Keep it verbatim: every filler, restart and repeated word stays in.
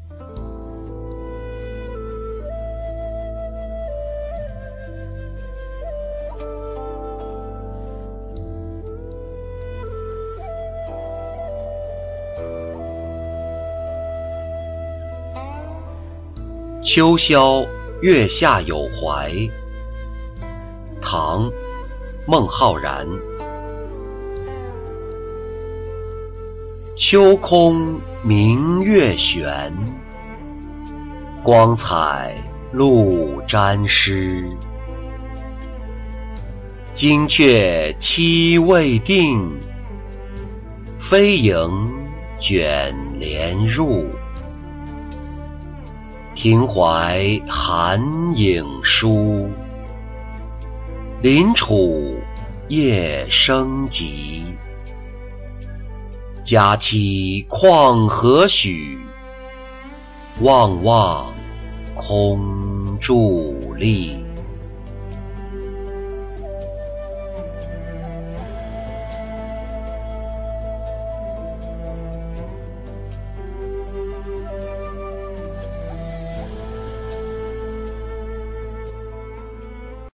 秋宵月下有怀，唐·孟浩然。秋空明月悬，光彩露沾湿。金雀期未定，飞萤卷帘入。庭怀寒影疏，临楚夜生急。佳期况何许？望望空伫立。